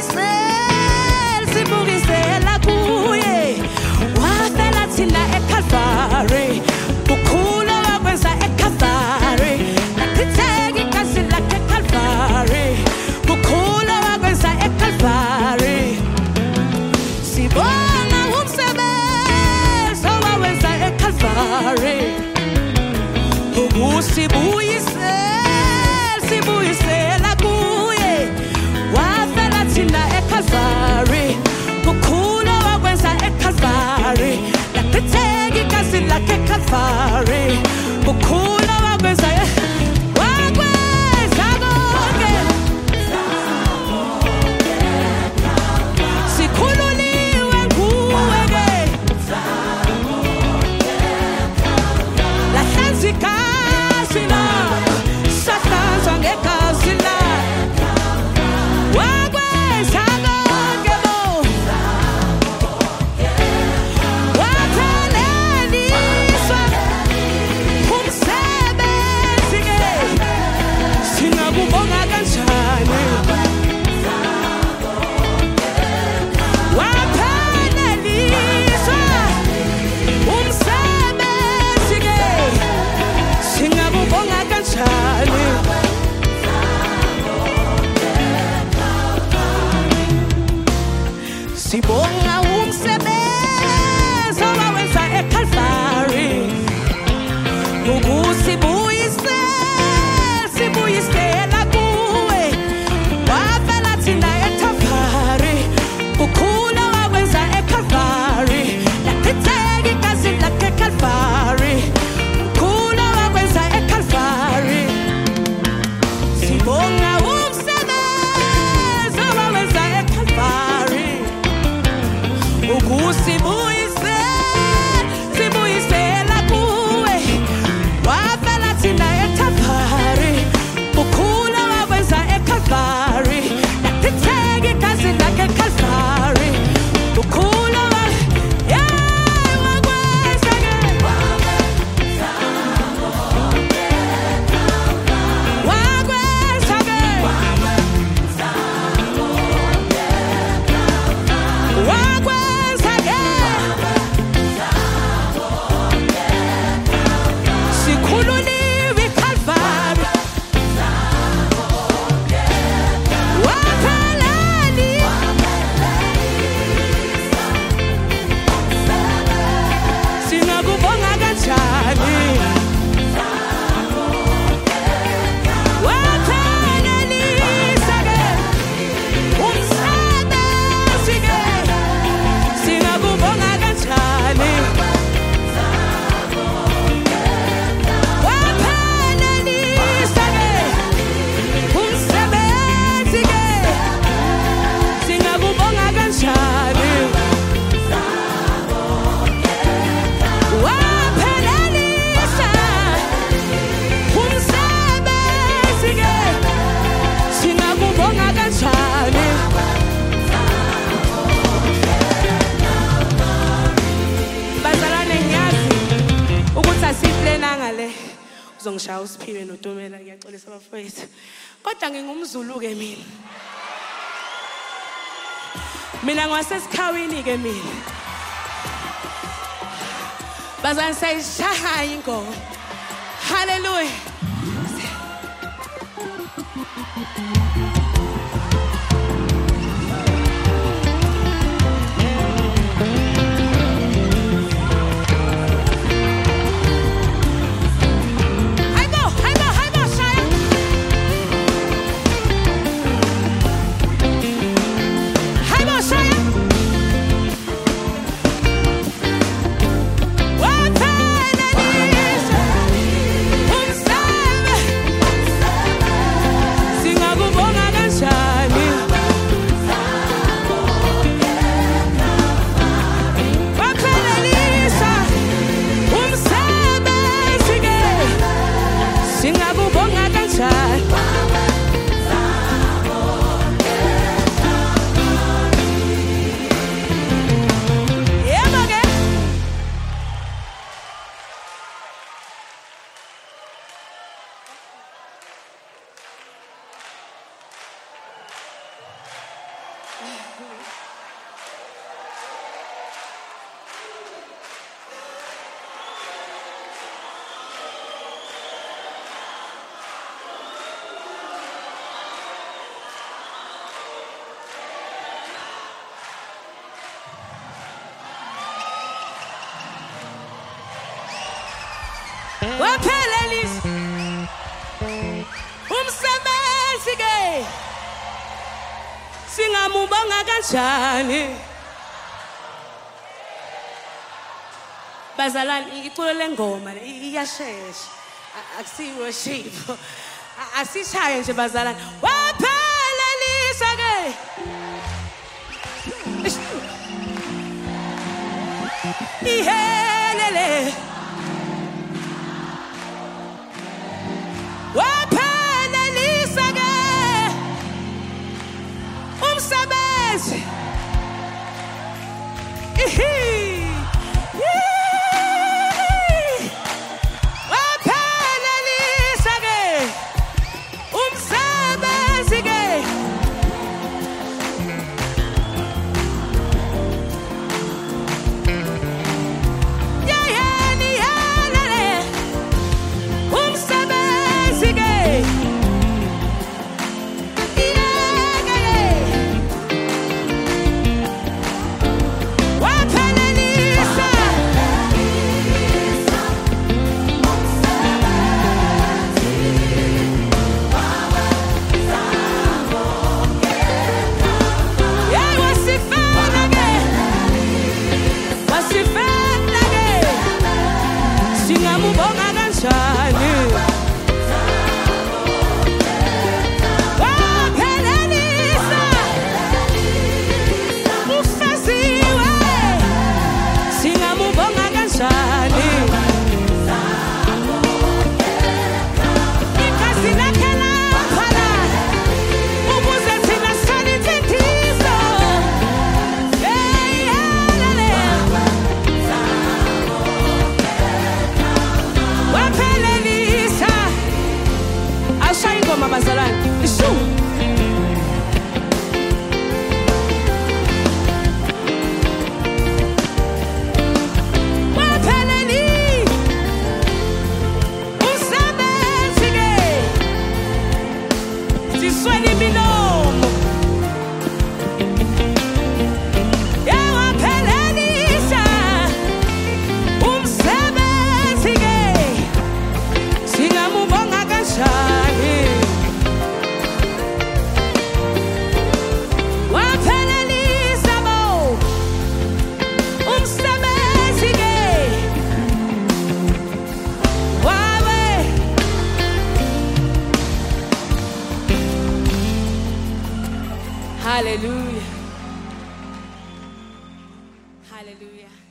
sibuyisela kuye wafela thina eCalvary ukhula wakwenza eCalvary lachitheka igazi lakhe eCalvary ukhula wakwenza eCalvary sibonga umsebenzi owawenza eCalvary sibuyisela kuye wafela thina eCalvary ukhula wakwenza eCalvary lachitheka igazi lakhe eCalvary ukhula wakwenza konke sikhululiwe nguwe-ke lahlanza igazi lakhe sahlanzwa ngegazi lakhe wakwenza konke bo wapheleliswa umsebenzi-ke singakubonga kanjani wapheleliswa umsebenzi-ke singakubonga kanjani sibonga umsebenzi owawenza eCalvary sibuyisela kuwe wafela thina eCalvary ukhula wakwenza eCalvary lachitheka igazi lakhe eCalvary ukhula wakwenza eCalvary sibonga umsebenzi owawenza eCalvary sibuyisela kuwe wafela thina eCalvary ukhula wakwenza eCalvary lachitheka igazi lakhe eCalvary ukhula wakwenza-ke sikhululiwe eCalvary wapheleli singakubonga kanjani waphelelisa-ke umsebenzi-ke singakubonga kanjani waphelelisa-ke umsebenzi-ke singakubonga kanjani waphelelisa umsebenzi-ke singakubonga kanjani bazalwane ngiyazi ukuthi asiyiplenanga le uzongishaya uSiphiwe noTumela ngiyaxolisa abafowethu kodwa ngingumZulu-ke mina ngwasesikhawini-ke mina bazalwane sayishaya ingoma haleluya singakubonga kanjani singamubonga kanjani bazalwane iculo lengoma iyashesha akusi worship asishaye nje bazalwane waphelelisa ke ihelele waphelelisa ke umsebenzi waphelelisa ke umsebenzi ke Hallelujah. Hallelujah.